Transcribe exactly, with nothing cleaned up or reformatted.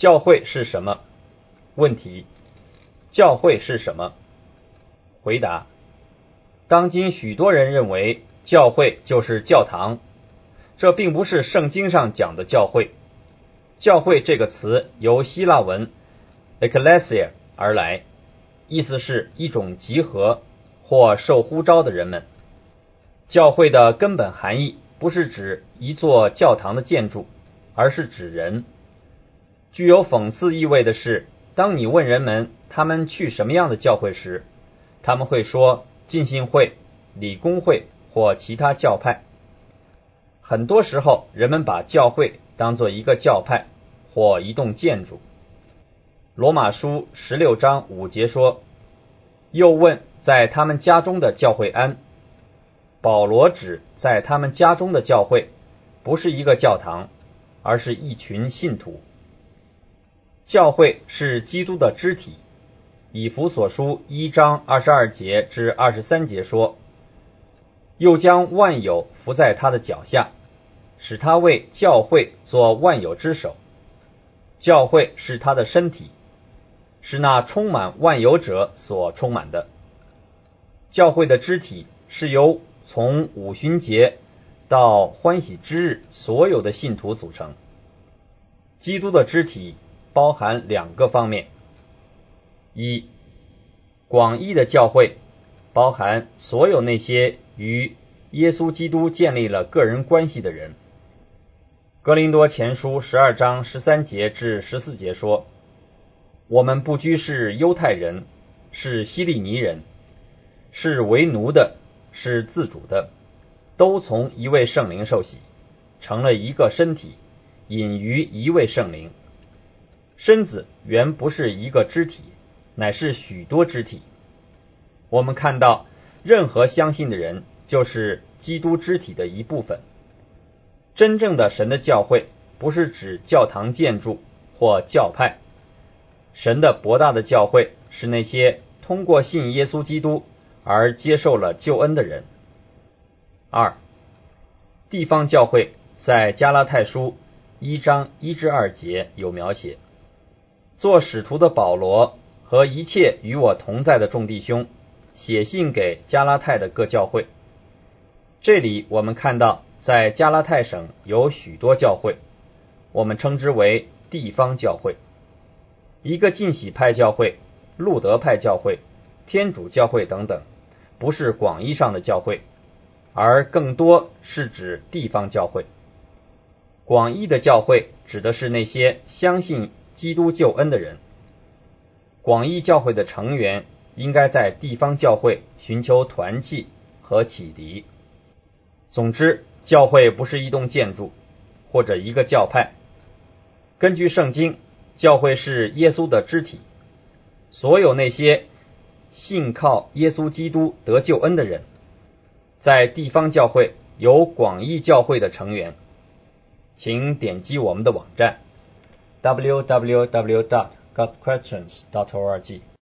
教会是什么？问题：教会是什么？回答：当今许多人认为教会就是教堂，这并不是圣经上讲的教会。教会这个词由希腊文 ekklesia 而来，意思是一种集合或受呼召的人们。教会的根本含义不是指一座教堂的建筑，而是指人。具有讽刺意味的是，当你问人们他们去什么样的教会时，他们会说浸信会、理工会或其他教派。很多时候，人们把教会当作一个教派或一栋建筑。罗马书十六章五节说，又问在他们家中的教会安。保罗指在他们家中的教会不是一个教堂，而是一群信徒。教会是基督的肢体。以弗所书一章二十二节至二十三节说，又将万有伏在他的脚下，使他为教会做万有之首。教会是他的身体，是那充满万有者所充满的。教会的肢体是由从五旬节到欢喜之日所有的信徒组成。基督的肢体包含两个方面：一、广义的教会包含所有那些与耶稣基督建立了个人关系的人。哥林多前书十二章十三节至十四节说，我们不拘是犹太人，是希利尼人，是为奴的，是自主的，都从一位圣灵受洗，成了一个身体，隐于一位圣灵。身子原不是一个肢体，乃是许多肢体。我们看到任何相信的人就是基督肢体的一部分。真正的神的教会不是指教堂建筑或教派，神的博大的教会是那些通过信耶稣基督而接受了救恩的人。二、地方教会在加拉太书一章一至二节有描写。做使徒的保罗和一切与我同在的众弟兄写信给加拉太的各教会。这里我们看到在加拉太省有许多教会，我们称之为地方教会。一个浸洗派教会、路德派教会、天主教会等等，不是广义上的教会，而更多是指地方教会。广义的教会指的是那些相信基督救恩的人。广义教会的成员应该在地方教会寻求团契和启迪。总之，教会不是一栋建筑或者一个教派。根据圣经，教会是耶稣的肢体。所有那些信靠耶稣基督得救恩的人，在地方教会有广义教会的成员。请点击我们的网站 double-u double-u double-u dot got questions dot org